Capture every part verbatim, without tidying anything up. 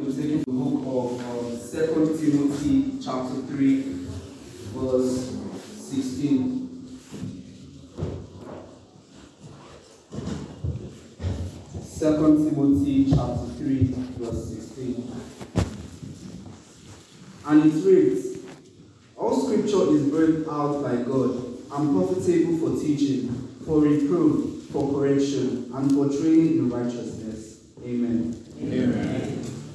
we're taking the book of um, Second Timothy chapter three, verse sixteen. Second Timothy chapter three, verse sixteen. And it reads, "All scripture is breathed out by God and profitable for teaching, for reproof, for correction, and for training in righteousness." Amen. Amen.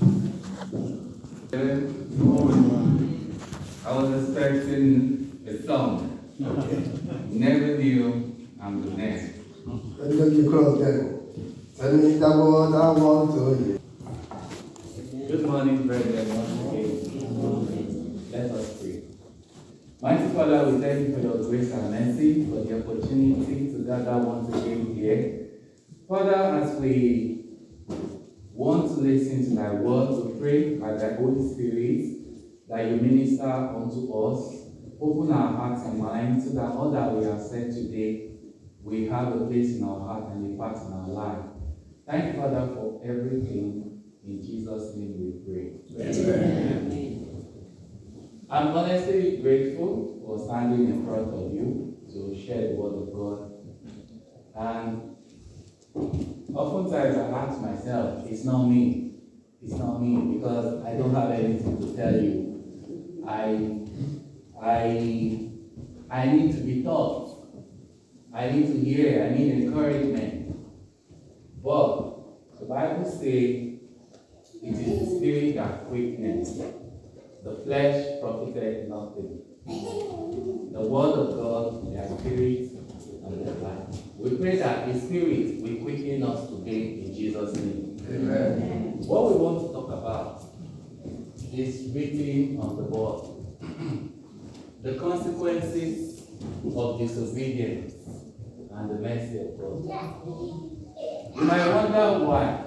I was expecting a song. Never knew I'm the next. Let me cross them. Tell me the word I want to hear. Good morning, brethren. Once again, let us pray. Mighty Father, we thank you for your grace and mercy, for the opportunity to gather once again here. Father, as we want to listen to thy word, we pray by thy Holy Spirit that you minister unto us. Open our hearts and minds so that all that we have said today we have a place in our heart and a part in our life. Thank you, Father, for everything. In Jesus' name we pray. Amen. Amen. I'm honestly grateful for standing in front of you to share the word of God. And oftentimes I ask myself, it's not me. It's not me because I don't have anything to tell you. I, I, I need to be taught. I need to hear. I need encouragement. But the Bible says it is the spirit that quickens. The flesh profited nothing. The word of God, their spirit, and their life. We pray that the spirit will quicken us today in Jesus' name. Amen. What we want to talk about is written on the board. The consequences of disobedience and the mercy of God. You might wonder why.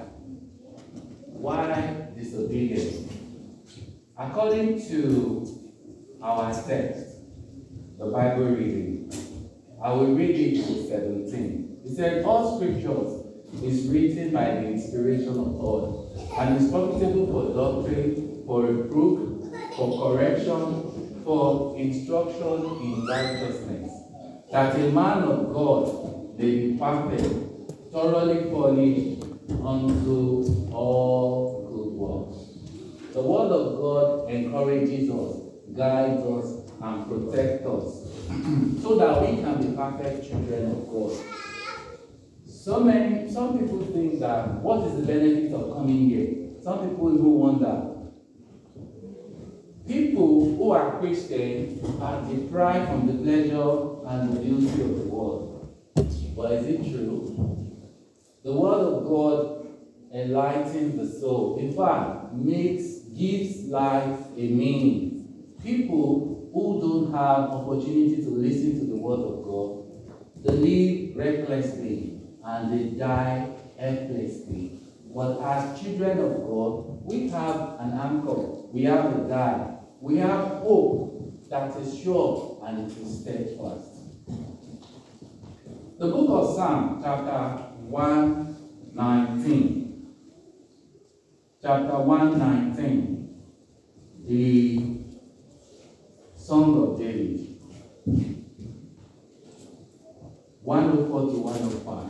Why disobedience? According to our text, the Bible reading, I will read it to seventeen. It said, "All scriptures is written by the inspiration of God, and is profitable for doctrine, for reproof, for correction, for instruction in righteousness, that a man of God may be perfect, thoroughly furnished unto all good works." The word of God encourages us, guides us, and protects us so that we can be perfect children of God. So many, some people think that what is the benefit of coming here? Some people even wonder. People who are Christian are deprived from the pleasure and the beauty of the world. But is it true? The word of God enlightens the soul. In fact, makes gives life a meaning. People who don't have opportunity to listen to the word of God, they live recklessly and they die helplessly. But as children of God, we have an anchor, we have a guide, we have hope that is sure and it is steadfast. The book of Psalm, chapter one nineteen. Chapter one nineteen, the Song of David, one oh four to one oh five.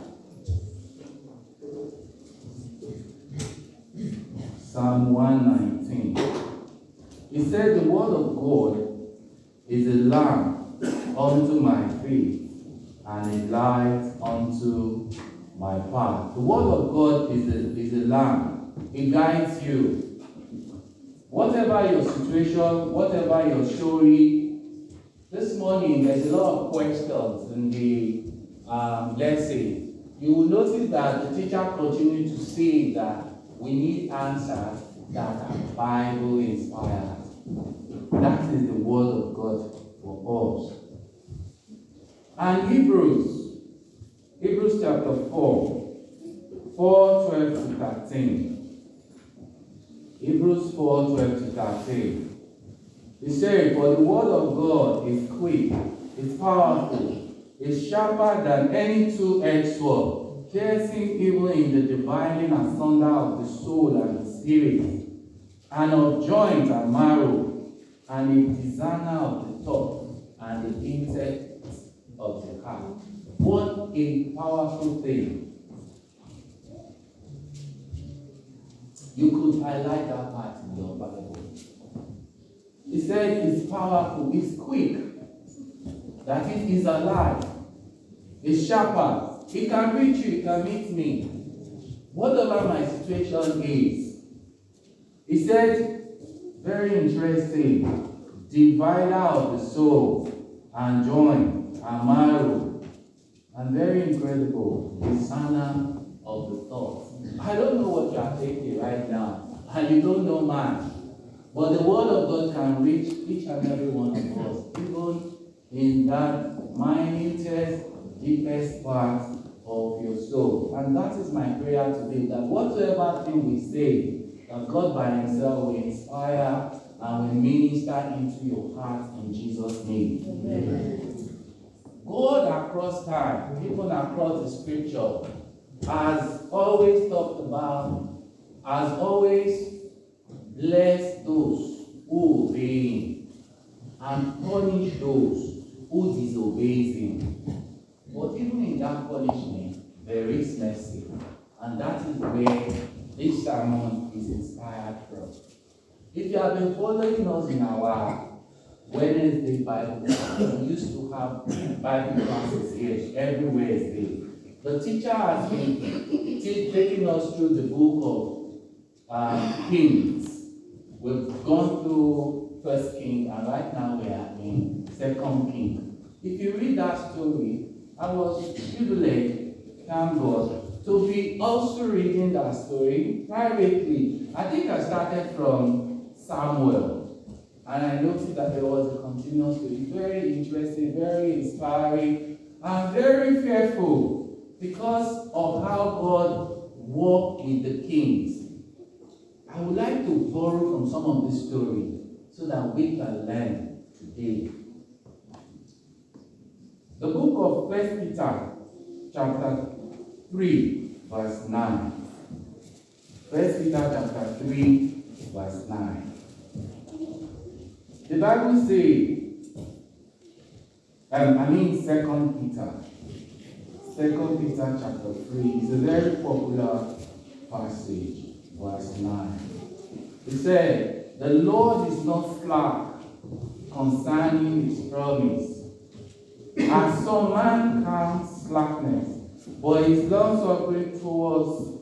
Psalm one nineteen. He said, "The word of God is a lamp unto my feet and a light unto my path." The word of God is a, is a lamp. It guides you. Whatever your situation, whatever your story, this morning there's a lot of questions in the um, lesson. You will notice that the teacher continued to say that we need answers that are Bible inspired. That is the word of God for us. And Hebrews, Hebrews chapter four, four, twelve to thirteen. Hebrews four, twelve to thirteen. He said, "For the word of God is quick, is powerful, is sharper than any two-edged sword, piercing even in the dividing asunder of the soul and the spirit, and of joint and marrow, and a discerner of the thought and the intent of the heart. What a powerful thing. You could highlight that part in your Bible. He said it's powerful, it's quick, that it is alive, it's sharper, it can reach you, it can meet me. Whatever my situation is. He said, very interesting, divider of the soul and joint and marrow, and very incredible, discerner of the thoughts. I don't know what you are thinking right now, and you don't know much, but the word of God can reach each and every one of us, even in that minutest, deepest part of your soul. And that is my prayer today, that whatever thing we say, that God by himself will inspire and will minister into your heart in Jesus' name. Amen. God across time, even across the scripture, has always talked about, has always blessed those who obey him and punish those who disobey him. But even in that punishment, there is mercy. And that is where this sermon is inspired from. If you have been following us in our Wednesday Bible class, we used to have Bible classes here every Wednesday. The teacher has been t- taking us through the book of um, Kings. We've gone through First King, and right now we are in Second King. If you read that story, I was privileged, thank God, to be also reading that story privately. I think I started from Samuel, and I noticed that there was a continuous story. Very interesting, very inspiring, and very fearful because of how God worked with the kings. I would like to borrow from some of this story so that we can learn today. The book of First Peter, chapter three, verse nine. First Peter, chapter three, verse nine. The Bible says, um, I mean Second Peter. Second Peter, chapter three is a very popular passage, verse nine. It said, the Lord is not slack concerning his promise, as some man counts slackness, but is long-suffering towards,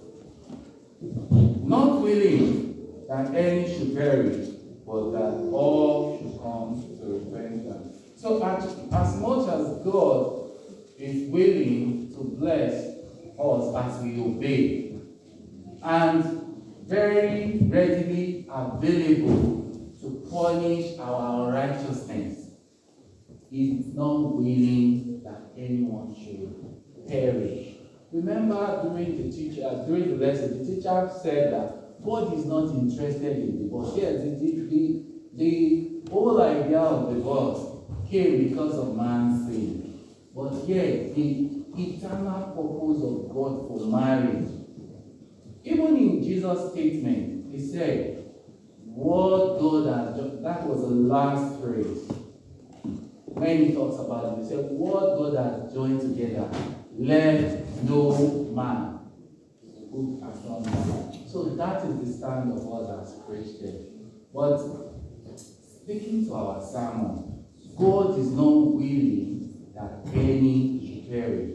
not willing that any should perish, but that all should come to repentance. So as, as much as God is willing to bless us as we obey, and very readily available to punish our unrighteousness, he is not willing that anyone should perish. Remember during the teacher, during the lesson, the teacher said that God is not interested in divorce. Yes, the, the, the whole idea of divorce came because of man's sin. But yet, the eternal purpose of God for marriage, even in Jesus' statement, he said, what God has done, that was the last phrase. When he talks about it, he said, what God has joined together, let no man put asunder. So that is the stand of us as Christians. But speaking to our sermon, God is not willing that any should perish.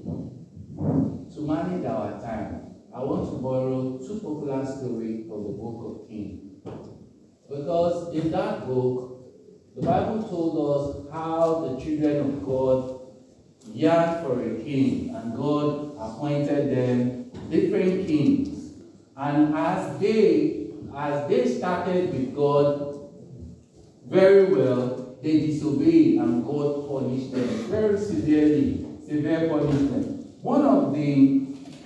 To manage our time, I want to borrow two popular stories from the book of Kings. Because in that book, the Bible told us how the children of God yearned for a king, and God appointed them different kings. And as they, as they started with God very well, they disobeyed, and God punished them very severely, severe punishment. One of the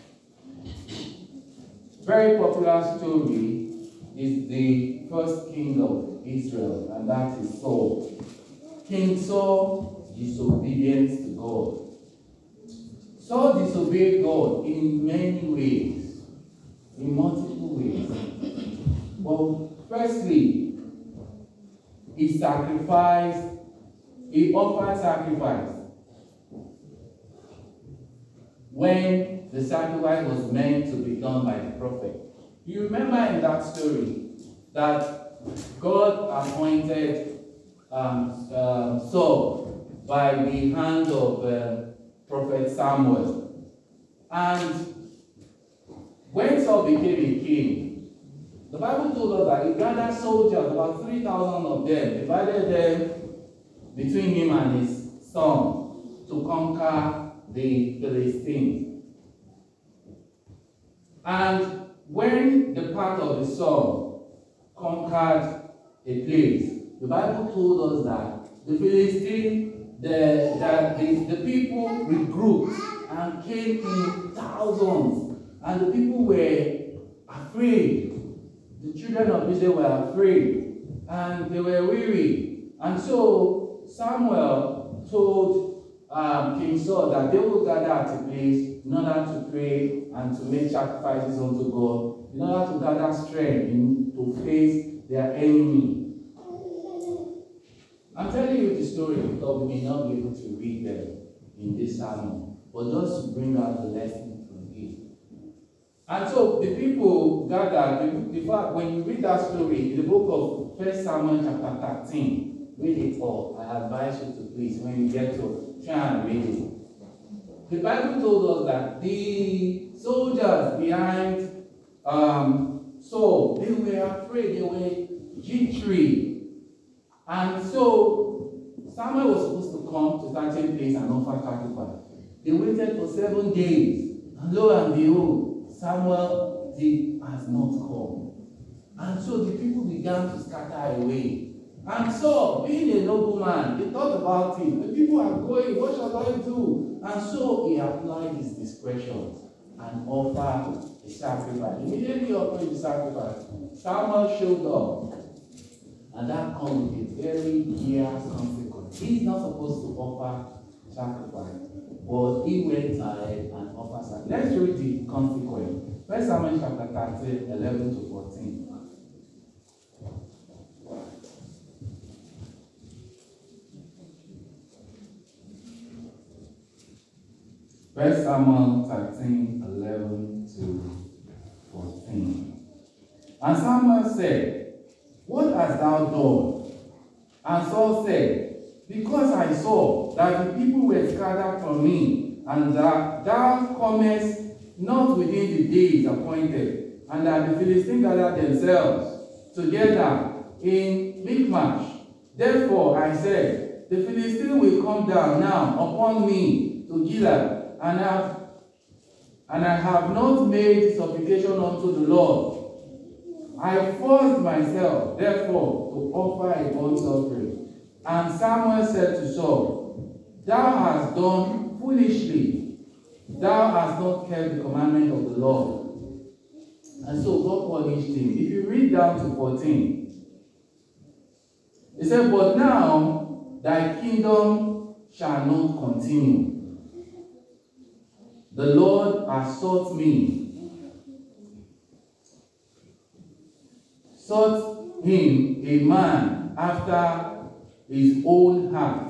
very popular story is the first king of Israel, and that is Saul. King Saul disobedience to God. Saul disobeyed God in many ways, in multiple ways. Well, firstly, he sacrificed, he offered sacrifice. When the sacrifice was meant to be done by the prophet. You remember in that story that God appointed um, um, Saul by the hand of uh, Prophet Samuel. And when Saul became a king, the Bible told us that he gathered soldiers, about three thousand of them, divided them between him and his son to conquer the Philistines. And when the part of the son conquered a place, the Bible told us that the Philistines, the, that the, the people regrouped and came in thousands, and the people were afraid. The children of Israel were afraid, and they were weary. And so Samuel told um, King Saul that they will gather at a place in order to pray and to make sacrifices unto God, in order to gather strength in, to face their enemy. I'm telling you the story because we may not be able to read them in this sermon, but just to bring out the lesson from it. And so the people gathered. In fact, when you read that story in the book of First Samuel chapter thirteen, read it all. I advise you to please, when you get to try and read it. The Bible told us that the soldiers behind um, Saul, they were afraid, they were jittery. And so Samuel was supposed to come to that same place and offer sacrifice. They waited for seven days, and lo and behold, Samuel did has not come. And so the people began to scatter away. And so, being a nobleman, he thought about it. The people are going, what shall I do? And so he applied his discretion and offered a sacrifice. Immediately offered the sacrifice, Samuel showed up. And that comes with a very clear consequence. He's not supposed to offer sacrifice, but he went ahead and offered sacrifice. Let's read the consequence. First Samuel chapter thirteen, eleven to fourteen. First Samuel thirteen, eleven to fourteen. And Samuel said, "What hast thou done?" And Saul said, "Because I saw that the people were scattered from me, and that thou comest not within the days appointed, and that the Philistines gathered themselves together in Michmash. Therefore I said, the Philistines will come down now upon me to Gilead, and have and I have not made supplication unto the Lord. I forced myself, therefore, to offer a burnt offering." And Samuel said to Saul, "Thou hast done foolishly. Thou hast not kept the commandment of the Lord." And so God punished him. If you read down to fourteen, he said, "But now thy kingdom shall not continue. The Lord has sought me, sought him a man after his own heart.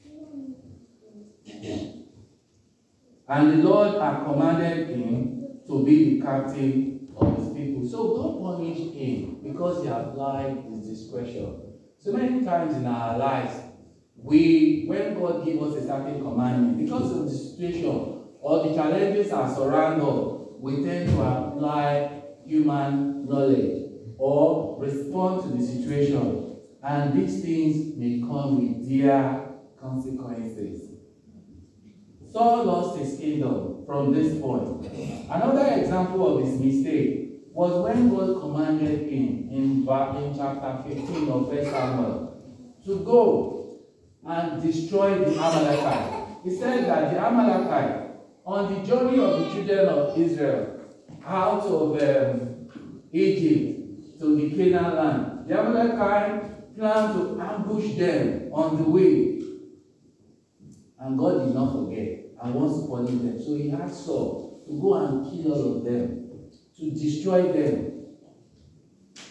And the Lord had commanded him to be the captain of his people." So God punished him because he applied his discretion. So many times in our lives, we, when God gives us a certain commandment, because of the situation or the challenges that surround us, we tend to apply human knowledge or respond to the situation, and these things may come with their consequences. Saul lost his kingdom from this point. Another example of his mistake was when God commanded him in, in chapter fifteen of First Samuel to go and destroy the Amalekites. He said that the Amalekites, on the journey of the children of Israel out of um, Egypt to the Canaan land, the Amalekites planned to ambush them on the way. And God did not forget and wants to punish them. So he asked Saul to go and kill all of them, to destroy them.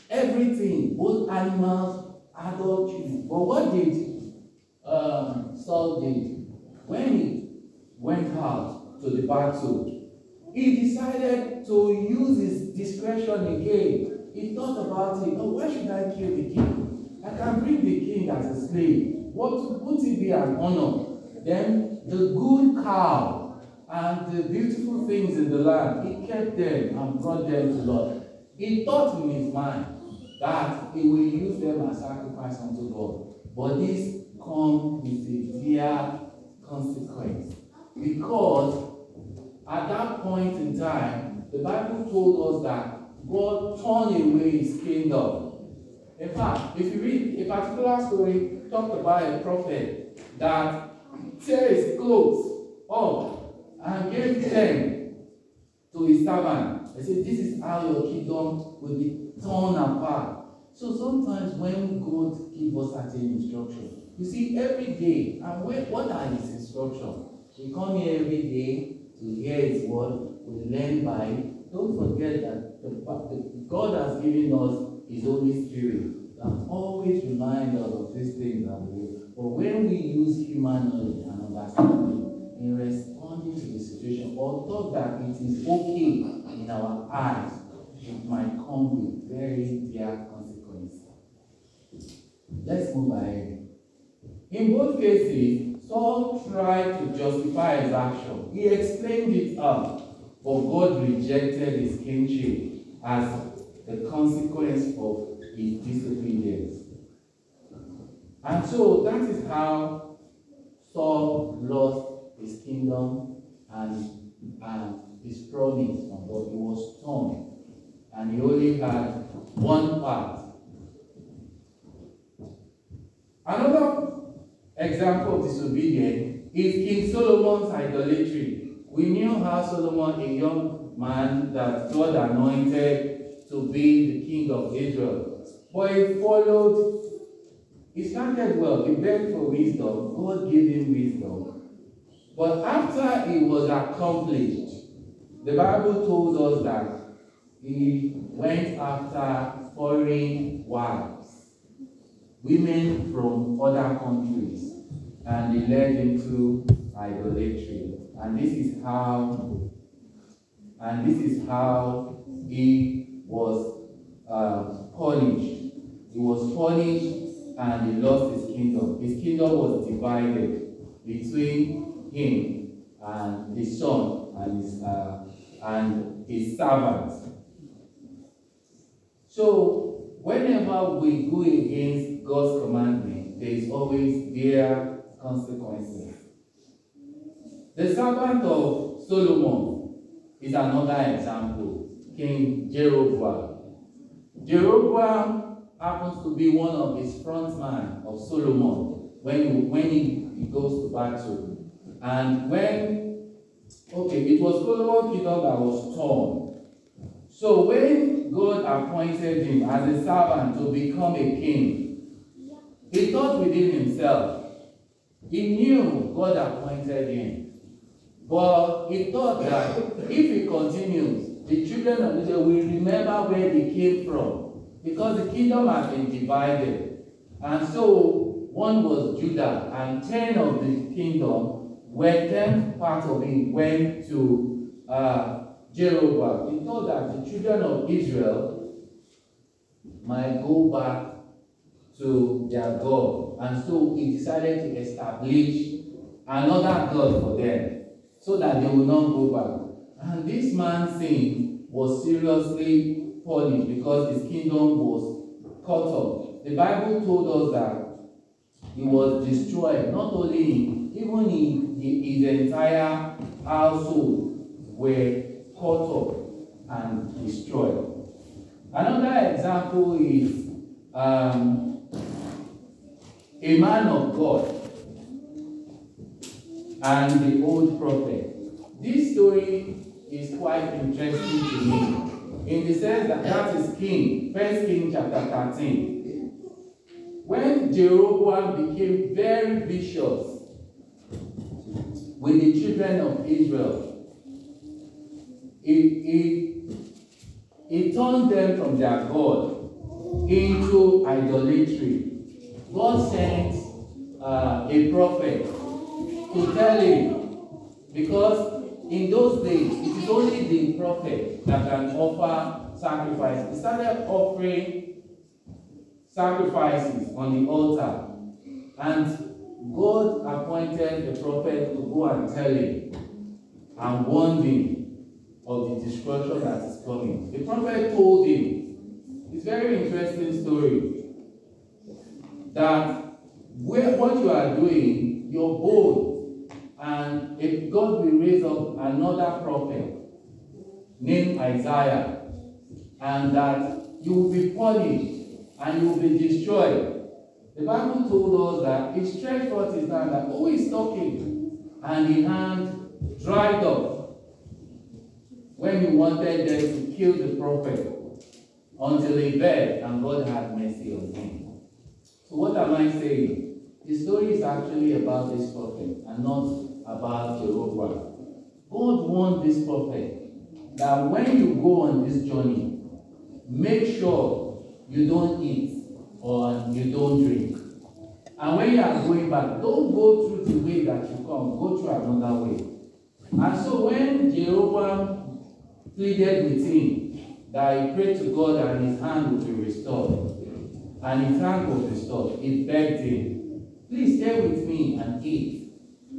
everything, both animals, adult children. But what did um, Saul did? When he went out to the battle, he decided to use his discretion again. He thought about it. Oh, why should I kill the king? I can bring the king as a slave. What would it be an honor? Then the good cow and the beautiful things in the land, he kept them and brought them to Lord. He thought in his mind that he will use them as sacrifice unto God. But this comes with a severe consequence. Because at that point in time, the Bible told us that God turned away his kingdom. In fact, if you read a particular story, talked about a prophet that tear his clothes up and gave them to his servant. He said, this is how your kingdom will be torn apart. So sometimes when God gives us certain instructions, you see every day, and what are his instructions? We come here every day to hear his word, we learn by it. Don't forget that the, the, God has given us his Holy Spirit that always reminds us of these things that we do. But when we use human knowledge and understanding in responding to the situation, or thought that it is okay in our eyes, it might come with very dear consequences. Let's move ahead. In both cases, Saul tried to justify his action. He explained it out, but God rejected his kingship as the consequence of his disobedience. And so that is how Saul lost his kingdom and, and his promise from God. He was torn, and he only had one part. Another example of disobedience is King Solomon's idolatry. We knew how Solomon, a young man that God anointed to be the king of Israel, but he followed, he started well, he begged for wisdom, God gave him wisdom. But after it was accomplished, the Bible told us that he went after foreign wives, women from other countries, and he led into idolatry. And this is how, and this is how he was uh, punished. He was punished, and he lost his kingdom. His kingdom was divided between him and his son and his uh, and his servants. So whenever we go against God's commandment, there is always their consequences. The servant of Solomon is another example, King Jeroboam. Jeroboam happens to be one of his frontmen of Solomon when he, when he, he goes to battle. And when, okay, it was Solomon's kingdom that was torn. So when God appointed him as a servant to become a king, he thought within himself, he knew God appointed him. But he thought that if he continues, the children of Israel will remember where they came from, because the kingdom has been divided. And so one was Judah, and ten of the kingdom, where ten part of it went to uh, Jeroboam. He thought that the children of Israel might go back to their God. And so he decided to establish another God for them, so that they will not go back. And this man's sin was seriously punished because his kingdom was cut off. The Bible told us that he was destroyed, not only him, even in his entire household were cut off and destroyed. Another example is um, a man of God and the old prophet. This story is quite interesting to me, in the sense that that is King, First King chapter thirteen. When Jeroboam became very vicious with the children of Israel, he, he, he turned them from their God into idolatry, God sent uh, a prophet to tell him, because in those days, it is only the prophet that can offer sacrifice. He started offering sacrifices on the altar, and God appointed the prophet to go and tell him and warned him of the destruction that is coming. The prophet told him, it's a very interesting story, that where, what you are doing, you're bold, and if God will raise up another prophet named Isaiah, and that you will be punished and you will be destroyed. The Bible told us that he stretched forth his hand, that who is talking? And the hand dried up when he wanted them to kill the prophet, until he begged and God had mercy on him. So what am I saying? The story is actually about this prophet and not about Jeroboam. God warned this prophet that when you go on this journey, make sure you don't eat or you don't drink. And when you are going back, don't go through the way that you come, go through another way. And so when Jeroboam pleaded with him that he prayed to God and his hand would be restored, and his hand was restored, he begged him, please stay with me and eat.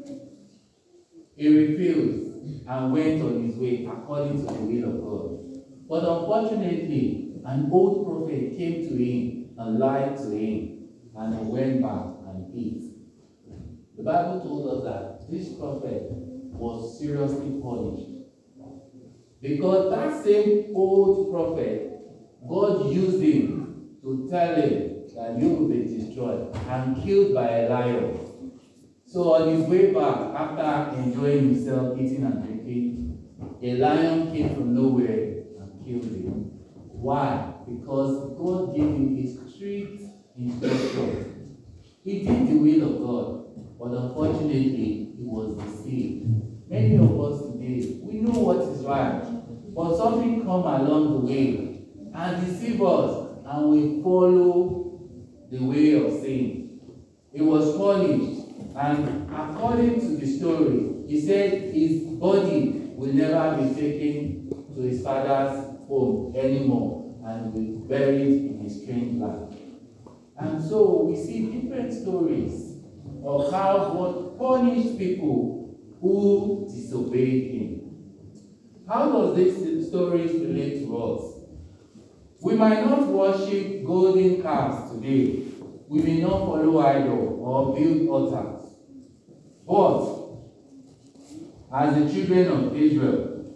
He refused and went on his way according to the will of God. But unfortunately, an old prophet came to him and lied to him, and he went back and ate. The Bible told us that this prophet was seriously punished, because that same old prophet, God used him to tell him that you will be destroyed and killed by a lion. So on his way back, after enjoying himself, eating and drinking, a lion came from nowhere and killed him. Why? Because God gave him a strict instruction. He did the will of God, but unfortunately, he was deceived. Many of us today, we know what is right, but something come along the way and deceive us, and we follow the way of sin. He was punished, and according to the story, he said his body will never be taken to his father's home anymore, and will be buried in a strange land. And so we see different stories of how God punished people who disobeyed him. How does these stories relate to us? We might not worship golden calves today. We may not follow idols or build altars. But as the children of Israel,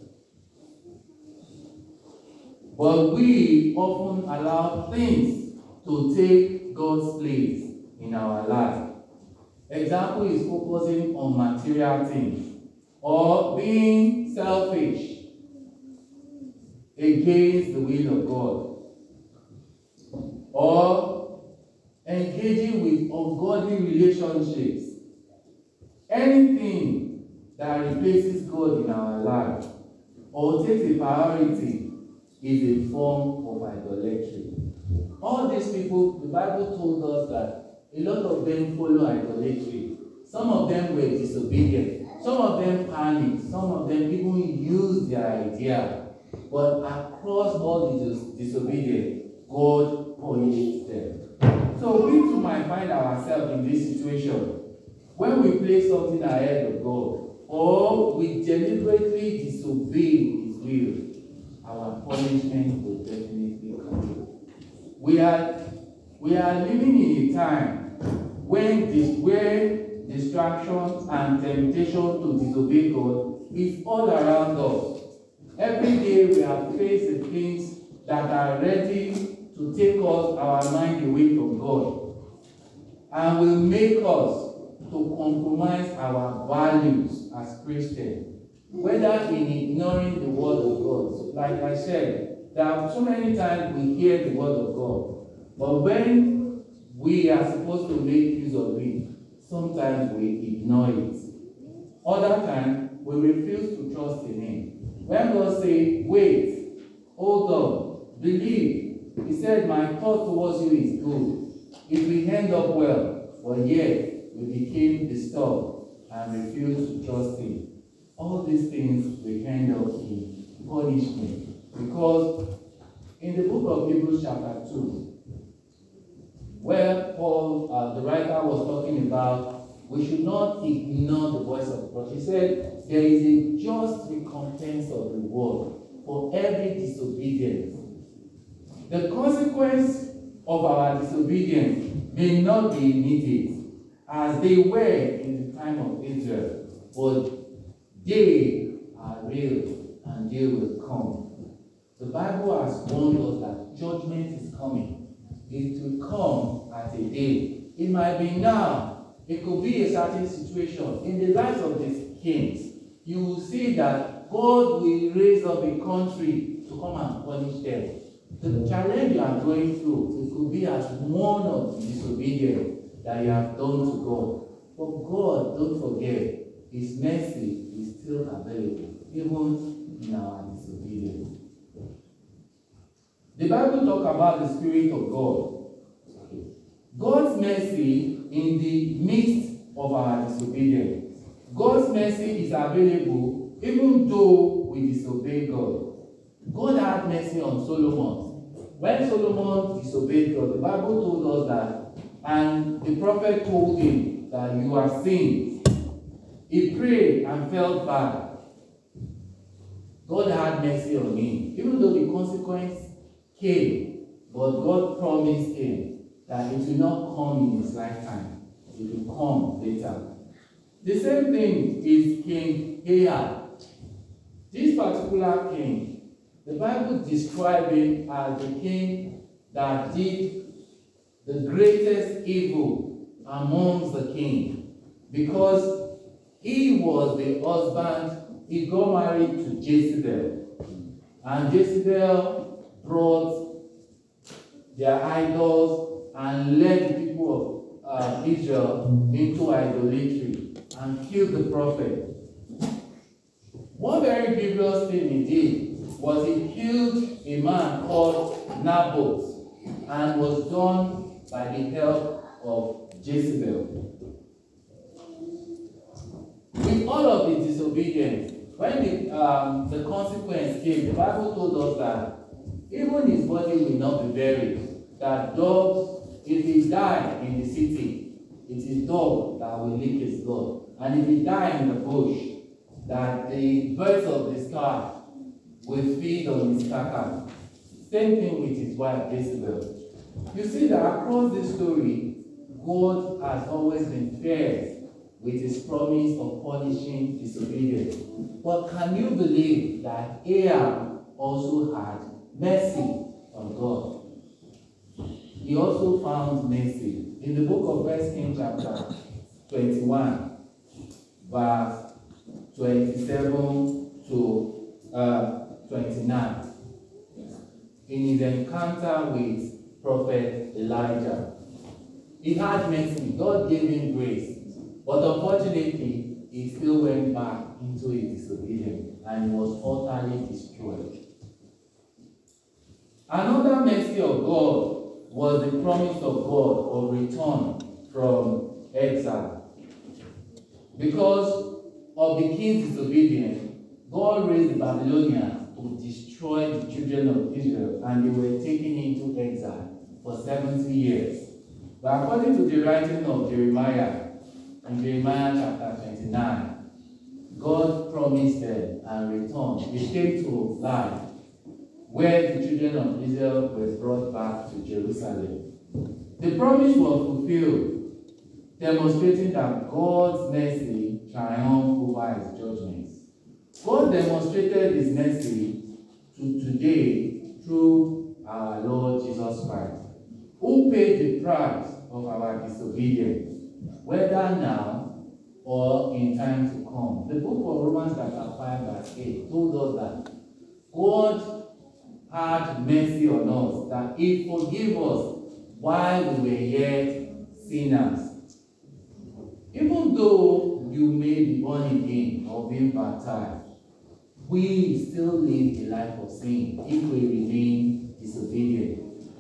but we often allow things to take God's place in our life. Example is focusing on material things or being selfish against the will of God, or engaging with ungodly relationships. Anything that replaces God in our life or takes a priority is a form of idolatry. All these people, the Bible told us that a lot of them follow idolatry. Some of them were disobedient. Some of them panicked. Some of them even used their idea. But across all the dis- disobedience, God punished them. So we too might find ourselves in this situation when we place something ahead of God, or we deliberately disobey His will. Our punishment will definitely come. We are we are living in a time when this where distractions and temptation to disobey God is all around us. Every day we are faced with things that are ready to take us our mind away from God, and will make us to compromise our values as Christians, whether in ignoring the word of God. So, like I said, there are so many times we hear the word of God, but when we are supposed to make use of it, sometimes we ignore it. Other times we refuse to trust in Him. When God says, wait, hold on, believe, He said, my thought towards you is good. If we end up well, but yet we became disturbed and refused to trust him. All these things will end up in punishment. Because in the book of Hebrews chapter two, where Paul, uh, the writer, was talking about we should not ignore the voice of God. He said, there is a just recompense of reward for every disobedience. The consequence of our disobedience may not be immediate, as they were in the time of Israel, but they are real and they will come. The Bible has warned us that judgment is coming. It will come at a day. It might be now. It could be a certain situation. In the lives of these kings, you will see that God will raise up a country to come and punish them. The challenge you are going through, it could be as one of the disobedience that you have done to God. But God, don't forget, his mercy is still available, even in our disobedience. The Bible talks about the Spirit of God. God's mercy in the midst of our disobedience. God's mercy is available even though we disobey God. God had mercy on Solomon. When Solomon disobeyed God, the Bible told us that, and the prophet told him that you have sinned. He prayed and felt bad. God had mercy on him, even though the consequence came, but God promised him that it will not come in his lifetime. It will come later. The same thing is King Ahab. This particular king, the Bible describes him as the king that did the greatest evil amongst the king, because he was the husband, he got married to Jezebel, and Jezebel brought their idols and led the people of uh, Israel into idolatry and killed the prophet. One very grievous thing he did was he killed a man called Naboth, and was done by the help of Jezebel. With all of his disobedience, when the, um, the consequence came, the Bible told us that even his body will not be buried. That dogs, if he died in the city, it is dog that will lick his blood. And if he died in the bush, that the birds of the sky will feed on his carcass. Same thing with his wife Jezebel. You see that across this story, God has always been fair with his promise of punishing disobedience. But can you believe that Ahab also had mercy on God? He also found mercy. In the book of First Kings chapter twenty-one, verse twenty-seven to uh, twenty-nine, in his encounter with Prophet Elijah, he had mercy. God gave him grace. But unfortunately, he still went back into his disobedience and he was utterly destroyed. Another mercy of God was the promise of God of return from exile. Because of the king's disobedience, God raised the Babylonians to destroy the children of Israel, and they were taken into exile for seventy years. But according to the writing of Jeremiah, in Jeremiah chapter twenty-nine, God promised them and returned. They came to life, where the children of Israel were brought back to Jerusalem. The promise was fulfilled, demonstrating that God's mercy triumphed over his judgments. God demonstrated his mercy to today through our Lord Jesus Christ, who paid the price of our disobedience, whether now or in time to come. The book of Romans chapter five verse eight told us that God had mercy on us, that he forgave us while we were yet sinners. Even though you may be born again or being baptized, we still live a life of sin if we remain disobedient.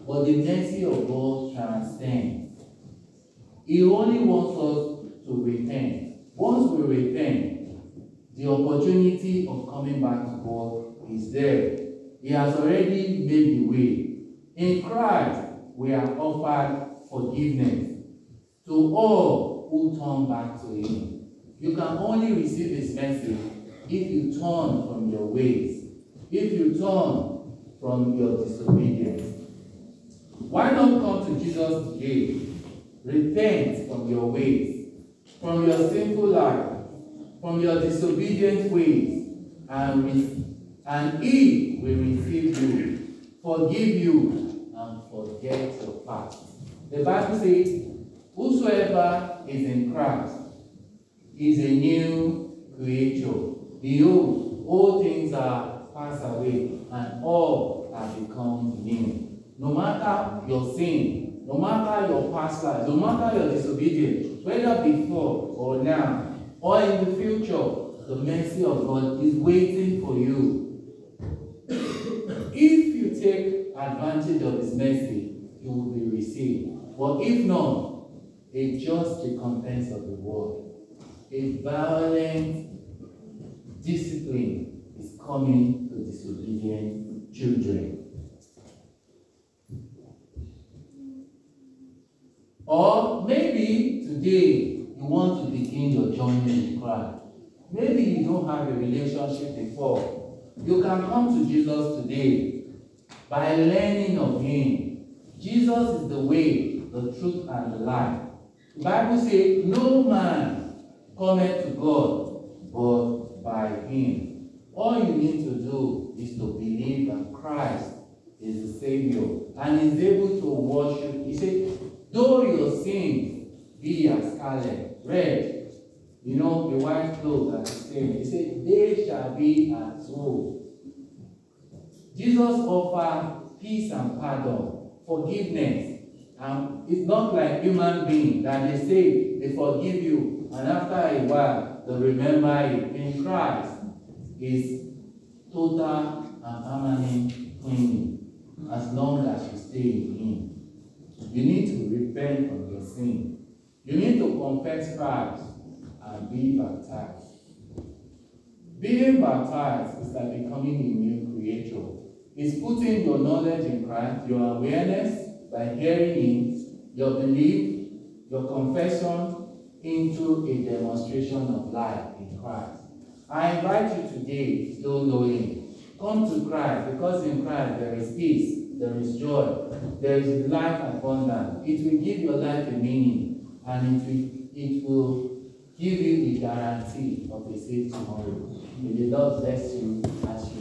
But the mercy of God transcends. He only wants us to repent. Once we repent, the opportunity of coming back to God is there. He has already made the way. In Christ, we are offered forgiveness to all who turn back to Him. You can only receive His mercy if you turn from your ways, if you turn from your disobedience. Why not come to Jesus today? Repent from your ways, from your sinful life, from your disobedient ways, and, re- and He will receive you, forgive you, and forget your past. The Bible says, whosoever is in Christ is a new creature. Behold, all things are passed away, and all have become new. No matter your sin, no matter your past life, no matter your disobedience, whether before or now, or in the future, the mercy of God is waiting for you. If you take advantage of His mercy, you will be received. But if not, a just recompense of the world, a violent discipline is coming to disobedient children. Or maybe today you want to begin your journey with Christ. Maybe you don't have a relationship before. You can come to Jesus today by learning of Him. Jesus is the way, the truth, and the life. The Bible says, no man cometh to God but by Him. All you need to do is to believe that Christ is the Savior and is able to worship. He said, though your sins be as scarlet, red, you know, the white clothes are the same. He said, they shall be as wool. Jesus offers peace and pardon, forgiveness. Um, it's not like human beings that they say they forgive you, and after a while they remember it. In Christ is total and permanent cleansing as long as you stay in Him. You need to repent from your sin. You need to confess Christ and be baptized. Being baptized is like becoming a new creature. It's putting your knowledge in Christ, your awareness by hearing Him, your belief, your confession into a demonstration of life in Christ. I invite you today, still know Him. Come to Christ, because in Christ there is peace, there is joy, there is life abundant. It will give your life a meaning, and it will, it will give you the guarantee of a safe tomorrow. May the Lord bless you as you